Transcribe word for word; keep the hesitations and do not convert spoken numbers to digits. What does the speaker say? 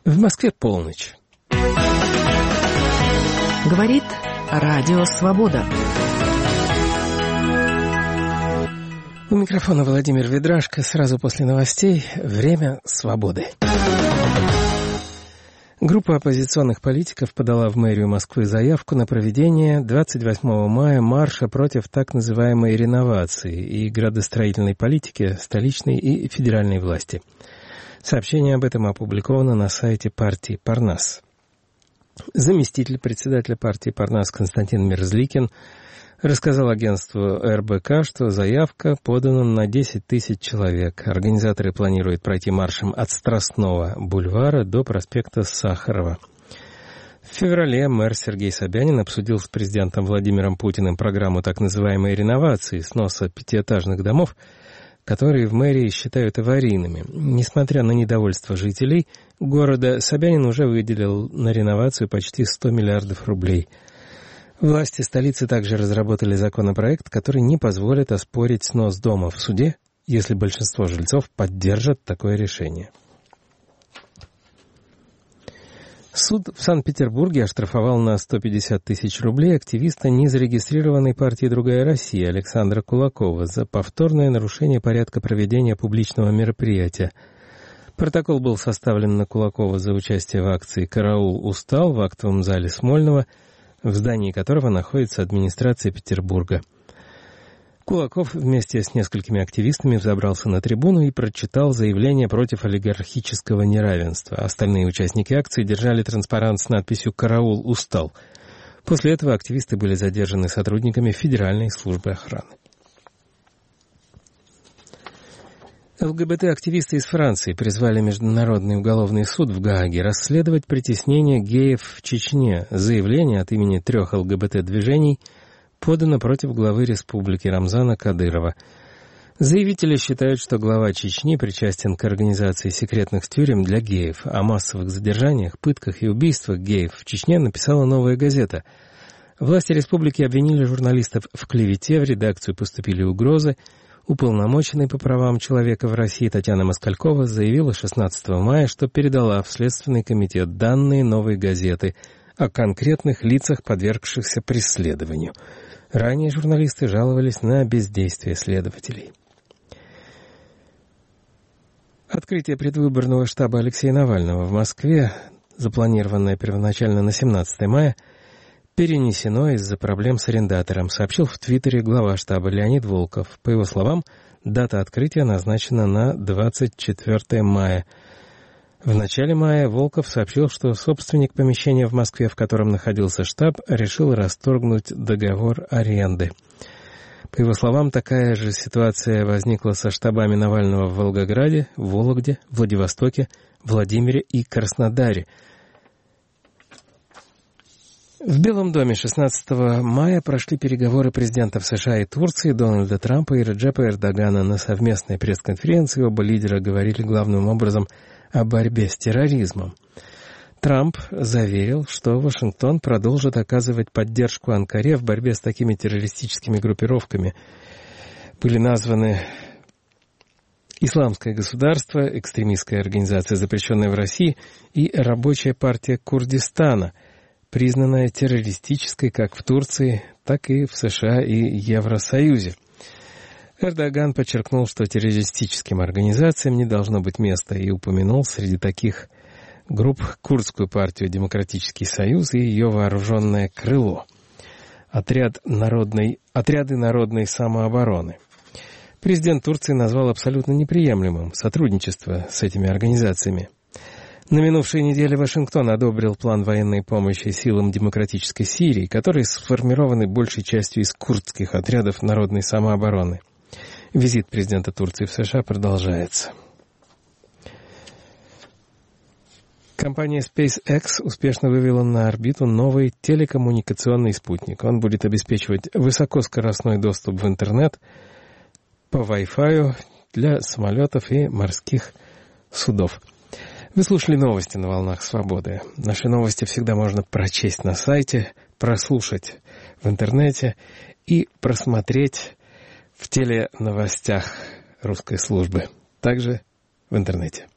В Москве полночь. Говорит Радио Свобода. У микрофона Владимир Ведрашко. Сразу после новостей «Время свободы». Группа оппозиционных политиков подала в мэрию Москвы заявку на проведение двадцать восьмого мая марша против так называемой реновации и градостроительной политики столичной и федеральной власти. Сообщение об этом опубликовано на сайте партии «Парнас». Заместитель председателя партии «Парнас» Константин Мерзликин рассказал агентству эр бэ ка, что заявка подана на десять тысяч человек. Организаторы планируют пройти маршем от Страстного бульвара до проспекта Сахарова. В феврале мэр Сергей Собянин обсудил с президентом Владимиром Путиным программу так называемой реновации, сноса пятиэтажных домов, которые в мэрии считают аварийными. Несмотря на недовольство жителей города, Собянин уже выделил на реновацию почти сто миллиардов рублей. Власти столицы также разработали законопроект, который не позволит оспорить снос дома в суде, если большинство жильцов поддержат такое решение. Суд в Санкт-Петербурге оштрафовал на сто пятьдесят тысяч рублей активиста незарегистрированной партии «Другая Россия» Александра Кулакова за повторное нарушение порядка проведения публичного мероприятия. Протокол был составлен на Кулакова за участие в акции «Караул устал» в актовом зале Смольного, в здании которого находится администрация Петербурга. Кулаков вместе с несколькими активистами взобрался на трибуну и прочитал заявление против олигархического неравенства. Остальные участники акции держали транспарант с надписью «Караул устал». После этого активисты были задержаны сотрудниками Федеральной службы охраны. эл гэ бэ тэ-активисты из Франции призвали Международный уголовный суд в Гааге расследовать притеснение геев в Чечне. Заявление от имени трех эл гэ бэ тэ-движений подано против главы республики Рамзана Кадырова. Заявители считают, что глава Чечни причастен к организации секретных тюрем для геев. О массовых задержаниях, пытках и убийствах геев в Чечне написала «Новая газета». Власти республики обвинили журналистов в клевете, в редакцию поступили угрозы. Уполномоченный по правам человека в России Татьяна Москалькова заявила шестнадцатого мая, что передала в Следственный комитет данные «Новой газеты» о конкретных лицах, подвергшихся преследованию. Ранее журналисты жаловались на бездействие следователей. Открытие предвыборного штаба Алексея Навального в Москве, запланированное первоначально на семнадцатого мая, перенесено из-за проблем с арендатором, сообщил в Твиттере глава штаба Леонид Волков. По его словам, дата открытия назначена на двадцать четвёртого мая. В начале мая Волков сообщил, что собственник помещения в Москве, в котором находился штаб, решил расторгнуть договор аренды. По его словам, такая же ситуация возникла со штабами Навального в Волгограде, Вологде, Владивостоке, Владимире и Краснодаре. В Белом доме шестнадцатого мая прошли переговоры президентов США и Турции Дональда Трампа и Реджепа Эрдогана. На совместной пресс-конференции оба лидера говорили главным образом о борьбе с терроризмом. Трамп заверил, что Вашингтон продолжит оказывать поддержку Анкаре в борьбе с такими террористическими группировками. Были названы Исламское государство, экстремистская организация, запрещенная в России, и Рабочая партия Курдистана, признанная террористической как в Турции, так и в США и Евросоюзе. Эрдоган подчеркнул, что террористическим организациям не должно быть места, и упомянул среди таких групп Курдскую партию «Демократический союз» и ее вооруженное крыло, отряд народной, отряды народной самообороны. Президент Турции назвал абсолютно неприемлемым сотрудничество с этими организациями. На минувшей неделе Вашингтон одобрил план военной помощи силам демократической Сирии, которые сформированы большей частью из курдских отрядов народной самообороны. Визит президента Турции в США продолжается. Компания SpaceX успешно вывела на орбиту новый телекоммуникационный спутник. Он будет обеспечивать высокоскоростной доступ в интернет по Wi-Fi для самолетов и морских судов. Вы слушали новости на «Волнах Свободы». Наши новости всегда можно прочесть на сайте, прослушать в интернете и просмотреть в теленовостях русской службы, также в интернете.